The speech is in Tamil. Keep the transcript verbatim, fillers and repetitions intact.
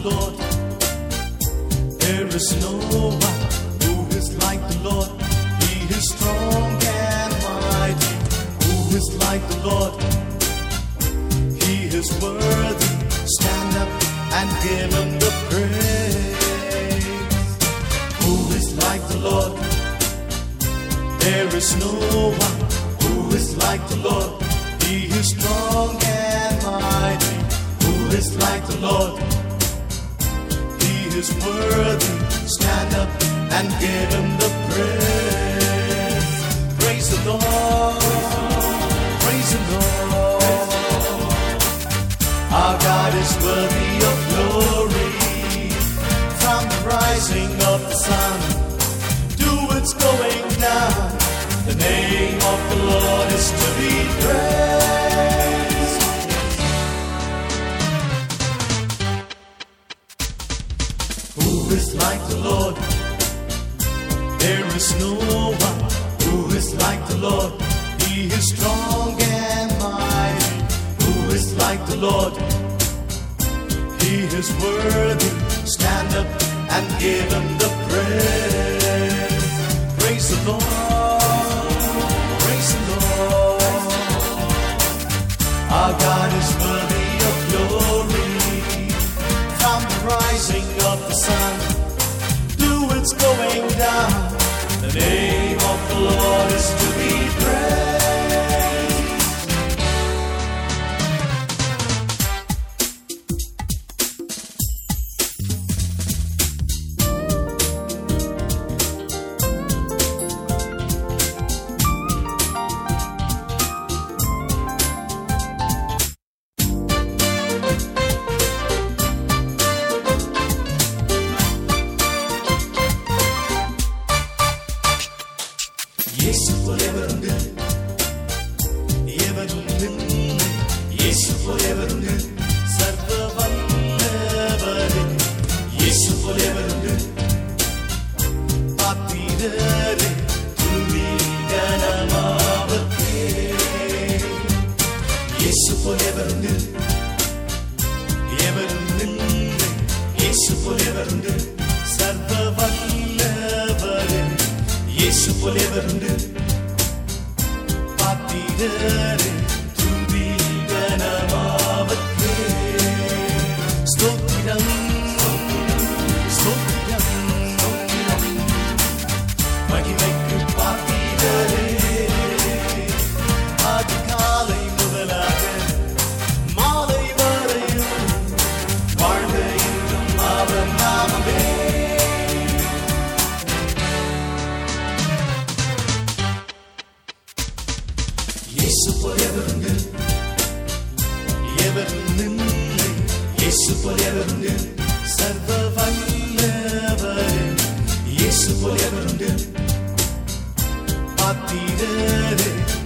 Lord. There is no one who is like the Lord. He is strong and mighty. Who is like the Lord? He is worthy. Stand up and give him the praise. Who is like the Lord? There is no one who is like the Lord. He is strong and mighty. Who is like the Lord? He is worthy. Stand up and give him the praise. Praise the Lord. Praise the Lord. Our God is worthy of glory. From the rising of the sun to its going down, the name of the Lord is to be praised. Who is like the Lord? There is no one who is like the Lord. He is strong and mighty. Who is like the Lord? He is worthy. Stand up and give him the praise. Praise the Lord. Praise the Lord. Our God is worthy of glory. From the rising of the sun to its going down, the name of the Lord is to be praised. Yesu போலவருண்டு எவருண்டு இயேசு போலவருண்டு சர்வ வல்லவரே இயேசு போலவருண்டு பாத்திரரே துதி கனமாவதே இயேசு போலவருண்டு எவருண்டு இயேசு போலவருண்டு சர்வ வல்லவரே இயேசு போலவருண்டு பாத்திரரே துதி கனமாவதே ஸ்தோத்திரம் ஸ்தோத்திரம் ஸ்தோத்திரம் மகிமைக்கு பாத்திரரே அதிகாலை முதலாக மாலை வரையும் வாழ்க என்றும் அவர் நாமமே. இயேசு போலவருண்டு எவருண்டு இயேசு போலவருண்டு சர்வ வல்லவரே இயேசு போலவருண்டு பாத்திரரே